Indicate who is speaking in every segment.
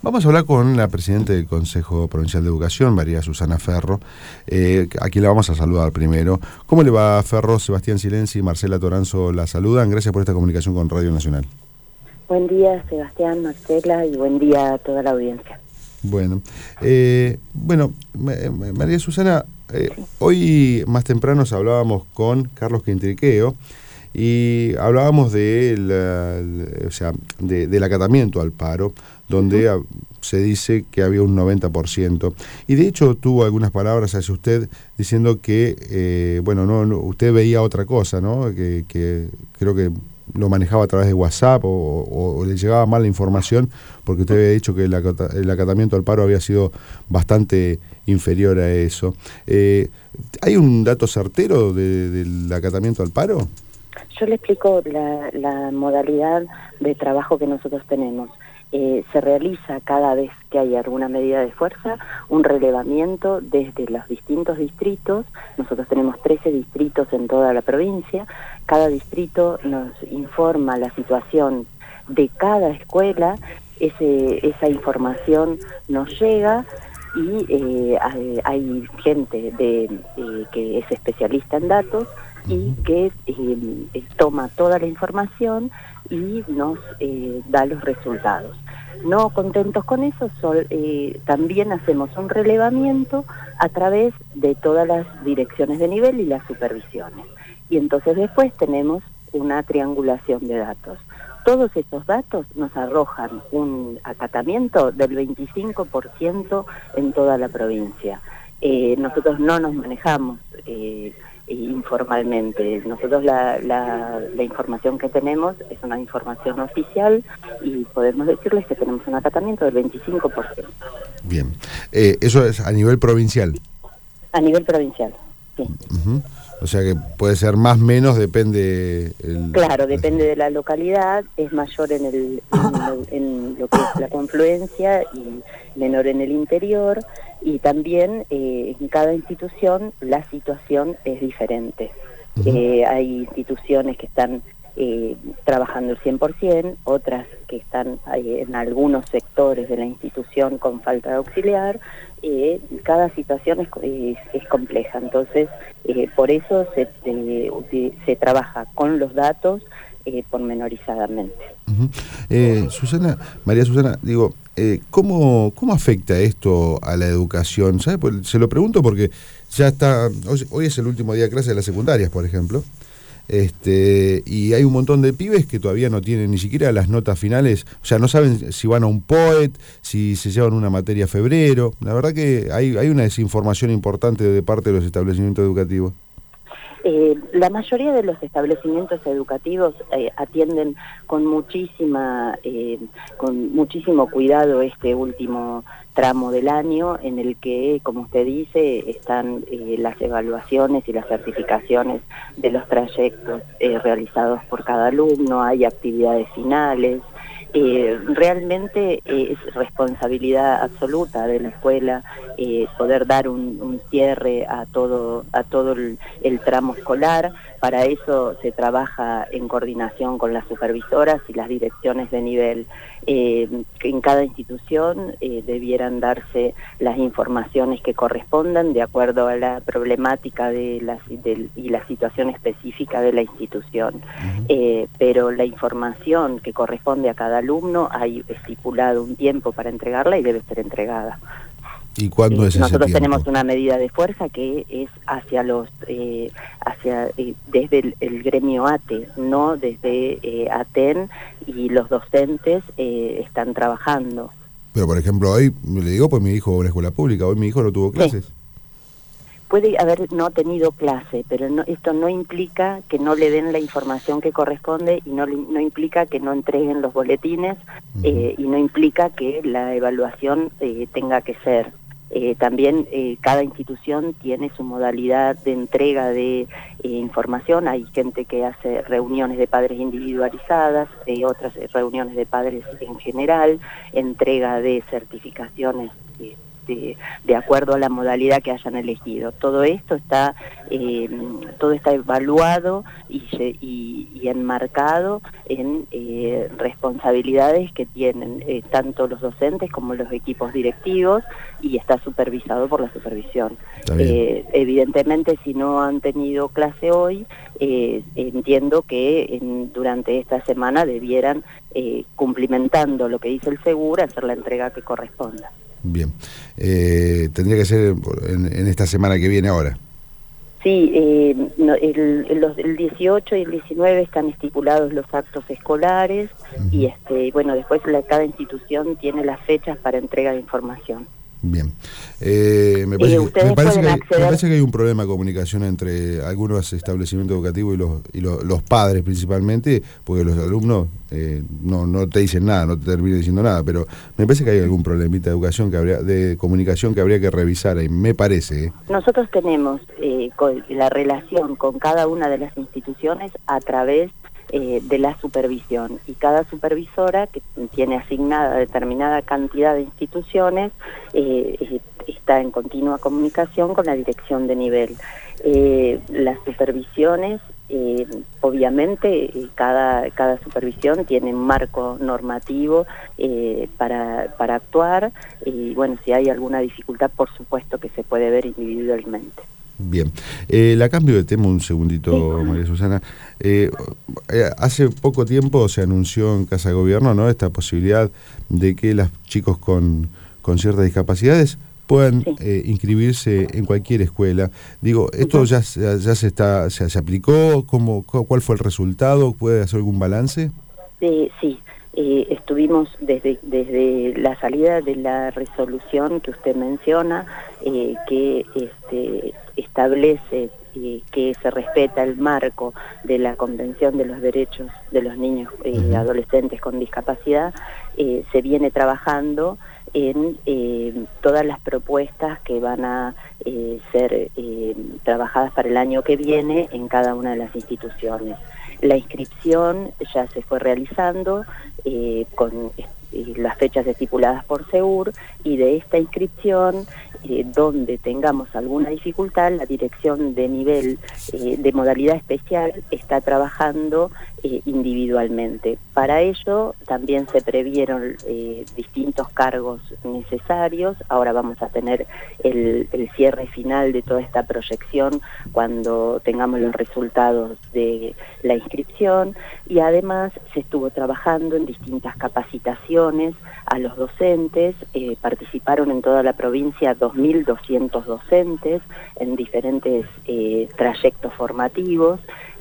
Speaker 1: Vamos a hablar con la presidenta del Consejo Provincial de Educación, María Susana Ferro, a quien la vamos a saludar primero. ¿Cómo le va, Ferro? Sebastián Silenzi y Marcela Toranzo la saludan. Gracias por esta comunicación con Radio Nacional.
Speaker 2: Buen día, Sebastián, Marcela, y buen día a toda la audiencia.
Speaker 1: Bueno, María Susana, hoy más temprano hablábamos con Carlos Quintriqueo y hablábamos del acatamiento al paro, donde se dice que había un 90%. Y de hecho tuvo algunas palabras hacia usted diciendo que, usted veía otra cosa, ¿no? Que creo que lo manejaba a través de WhatsApp o le llegaba mal la información, porque usted había dicho que el acatamiento al paro había sido bastante inferior a eso. ¿Hay un dato certero del acatamiento al paro?
Speaker 2: Yo le explico la modalidad de trabajo que nosotros tenemos. Se realiza cada vez que hay alguna medida de fuerza un relevamiento desde los distintos distritos. Nosotros tenemos 13 distritos en toda la provincia. Cada distrito nos informa la situación de cada escuela. Esa información nos llega y hay gente que es especialista en datos y que toma toda la información y nos da los resultados. No contentos con eso, también hacemos un relevamiento a través de todas las direcciones de nivel y las supervisiones. Y entonces después tenemos una triangulación de datos. Todos estos datos nos arrojan un acatamiento del 25% en toda la provincia. Nosotros no nos manejamos informalmente. Nosotros la información que tenemos es una información oficial y podemos decirles que tenemos un acatamiento del 25%.
Speaker 1: Bien. ¿Eso es a nivel provincial?
Speaker 2: A nivel provincial, sí.
Speaker 1: Uh-huh. O sea que puede ser más o menos, depende...
Speaker 2: Claro, depende de la localidad, es mayor en lo que es la confluencia y menor en el interior, y también en cada institución la situación es diferente. Uh-huh. Hay instituciones que están trabajando el 100%, otras que están en algunos sectores de la institución con falta de auxiliar. Cada situación es compleja, entonces por eso se trabaja con los datos pormenorizadamente.
Speaker 1: Uh-huh. María Susana, digo, ¿cómo afecta esto a la educación? ¿Sabe? Pues, se lo pregunto porque ya está, hoy es el último día de clase de las secundarias, por ejemplo. Y hay un montón de pibes que todavía no tienen ni siquiera las notas finales, o sea, no saben si van a un POET, si se llevan una materia febrero. La verdad que hay una desinformación importante de parte de los establecimientos educativos.
Speaker 2: La mayoría de los establecimientos educativos atienden con muchísimo cuidado este último tramo del año, en el que, como usted dice, están las evaluaciones y las certificaciones de los trayectos realizados por cada alumno, hay actividades finales. Realmente es responsabilidad absoluta de la escuela poder dar un cierre a todo el tramo escolar. Para eso se trabaja en coordinación con las supervisoras y las direcciones de nivel. En cada institución debieran darse las informaciones que correspondan de acuerdo a la problemática y la situación específica de la institución. Uh-huh. Pero la información que corresponde a cada alumno, hay estipulado un tiempo para entregarla y debe ser entregada.
Speaker 1: ¿Y cuándo es ese
Speaker 2: Nosotros
Speaker 1: tiempo?
Speaker 2: tenemos una medida de fuerza que es desde el gremio ATE, no desde ATEN, y los docentes están trabajando.
Speaker 1: Pero por ejemplo hoy, le digo, pues mi hijo va a una escuela pública, hoy mi hijo no tuvo clases. Sí.
Speaker 2: Puede haber no tenido clase, pero esto no implica que no le den la información que corresponde y no implica que no entreguen los boletines. Uh-huh. Y no implica que la evaluación tenga que ser. También cada institución tiene su modalidad de entrega de información. Hay gente que hace reuniones de padres individualizadas, otras reuniones de padres en general, entrega de certificaciones de acuerdo a la modalidad que hayan elegido. Todo esto está evaluado y enmarcado en responsabilidades que tienen tanto los docentes como los equipos directivos, y está supervisado por la supervisión. Evidentemente, si no han tenido clase hoy, entiendo que durante esta semana debieran, cumplimentando lo que dice el seguro, hacer la entrega que corresponda.
Speaker 1: Bien. Tendría que ser en esta semana que viene ahora.
Speaker 2: Sí, el 18 y el 19 están estipulados los actos escolares, y bueno, después cada institución tiene las fechas para entrega de información.
Speaker 1: Bien. Me parece que hay un problema de comunicación entre algunos establecimientos educativos y los padres principalmente, porque los alumnos no te dicen nada, no te terminan diciendo nada, pero me parece que hay algún problemita de educación de comunicación que habría que revisar ahí, me parece.
Speaker 2: Nosotros tenemos la relación con cada una de las instituciones a través de la supervisión, y cada supervisora, que tiene asignada determinada cantidad de instituciones, está en continua comunicación con la dirección de nivel. Las supervisiones, obviamente, cada supervisión tiene un marco normativo para actuar, y bueno, si hay alguna dificultad, por supuesto que se puede ver individualmente.
Speaker 1: Bien, la cambio de tema un segundito, sí. María Susana. Hace poco tiempo se anunció en Casa de Gobierno, ¿no?, esta posibilidad de que los chicos con ciertas discapacidades puedan inscribirse en cualquier escuela. Digo, ¿esto ya se aplicó? ¿Cuál fue el resultado? ¿Puede hacer algún balance?
Speaker 2: Sí. Estuvimos desde la salida de la resolución que usted menciona, que establece que se respeta el marco de la Convención de los Derechos de los Niños y Adolescentes con Discapacidad. Se viene trabajando en todas las propuestas que van a ser trabajadas para el año que viene en cada una de las instituciones. La inscripción ya se fue realizando con las fechas estipuladas por SEUR, y de esta inscripción, donde tengamos alguna dificultad, la dirección de nivel de modalidad especial está trabajando individualmente. Para ello también se previeron distintos cargos necesarios. Ahora vamos a tener el cierre final de toda esta proyección cuando tengamos los resultados de la inscripción, y además se estuvo trabajando en distintas capacitaciones a los docentes. Participaron en toda la provincia 2.200 docentes en diferentes trayectos formativos.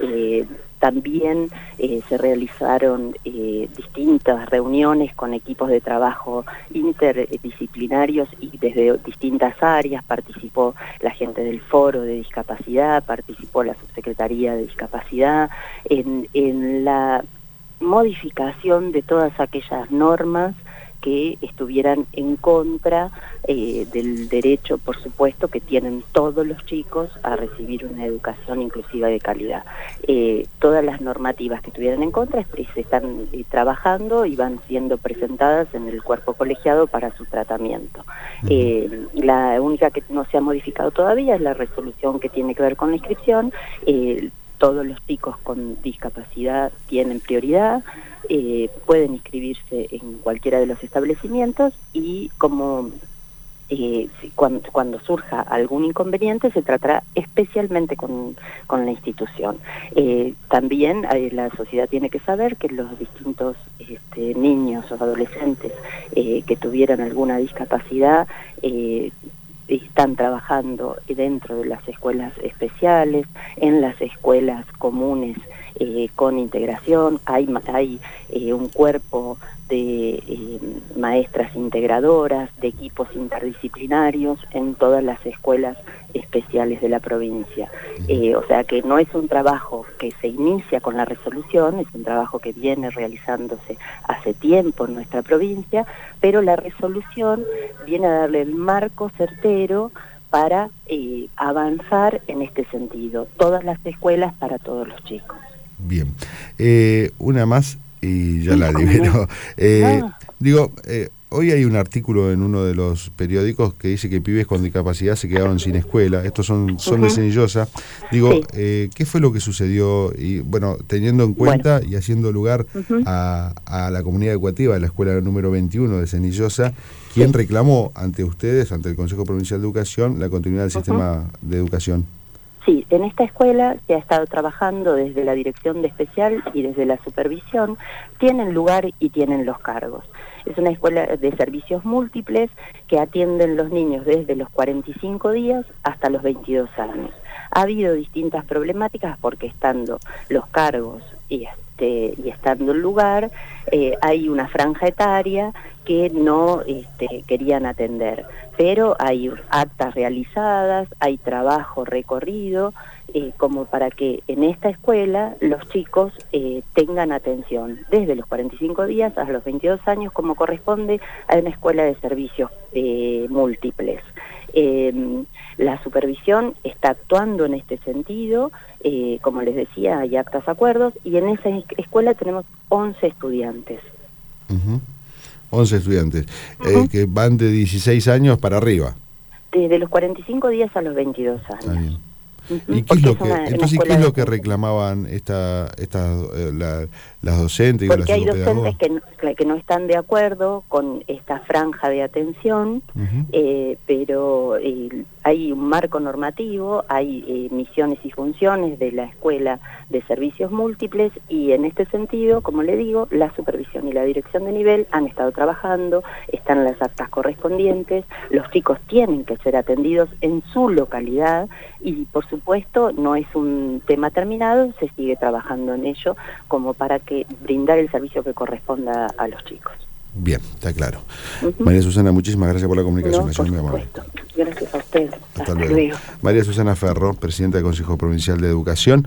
Speaker 2: También se realizaron distintas reuniones con equipos de trabajo interdisciplinarios y desde distintas áreas. Participó la gente del Foro de Discapacidad, participó la Subsecretaría de Discapacidad en la modificación de todas aquellas normas que estuvieran en contra del derecho, por supuesto, que tienen todos los chicos a recibir una educación inclusiva de calidad. Todas las normativas que estuvieran en contra se están trabajando y van siendo presentadas en el cuerpo colegiado para su tratamiento. La única que no se ha modificado todavía es la resolución que tiene que ver con la inscripción. Todos los chicos con discapacidad tienen prioridad, pueden inscribirse en cualquiera de los establecimientos, y cuando surja algún inconveniente se tratará especialmente con la institución. También la sociedad tiene que saber que los distintos niños o adolescentes que tuvieran alguna discapacidad están trabajando dentro de las escuelas especiales, en las escuelas comunes con integración. Hay un cuerpo de maestras integradoras, de equipos interdisciplinarios en todas las escuelas especiales de la provincia. O sea que no es un trabajo que se inicia con la resolución, es un trabajo que viene realizándose hace tiempo en nuestra provincia, pero la resolución viene a darle el marco certero para avanzar en este sentido. Todas las escuelas para todos los chicos.
Speaker 1: Bien. Una más y ya la libero. Digo, Hoy hay un artículo en uno de los periódicos que dice que pibes con discapacidad se quedaron sin escuela. Estos son de Cenillosa. Digo, sí. ¿Qué fue lo que sucedió? Y bueno, teniendo en cuenta y haciendo lugar a la comunidad educativa de la escuela número 21 de Cenillosa, ¿quién reclamó ante ustedes, ante el Consejo Provincial de Educación, la continuidad del sistema de educación?
Speaker 2: Sí, en esta escuela se ha estado trabajando desde la dirección de especial y desde la supervisión, tienen lugar y tienen los cargos. Es una escuela de servicios múltiples que atienden los niños desde los 45 días hasta los 22 años. Ha habido distintas problemáticas porque estando los cargos y estando el lugar, hay una franja etaria que no querían atender, pero hay actas realizadas, hay trabajo recorrido, como para que en esta escuela los chicos tengan atención desde los 45 días hasta los 22 años, como corresponde a una escuela de servicios múltiples. La supervisión está actuando en este sentido, como les decía, hay actas acuerdos, y en esa escuela tenemos 11 estudiantes.
Speaker 1: 11 estudiantes, que van de 16 años para arriba.
Speaker 2: Desde los 45 días a los 22 años. Está bien.
Speaker 1: ¿Y qué es lo que reclamaban las docentes?
Speaker 2: Porque hay docentes que no están de acuerdo con esta franja de atención, pero hay un marco normativo, hay misiones y funciones de la Escuela de Servicios Múltiples, y en este sentido, como le digo, la supervisión y la dirección de nivel han estado trabajando, están las actas correspondientes, los chicos tienen que ser atendidos en su localidad y, por supuesto, no es un tema terminado, se sigue trabajando en ello como para que brindar el servicio que corresponda a los chicos.
Speaker 1: Bien, está claro. María Susana, muchísimas gracias por la comunicación.
Speaker 2: No, por supuesto. Gracias a usted.
Speaker 1: Hasta luego. María Susana Ferro, presidenta del Consejo Provincial de Educación.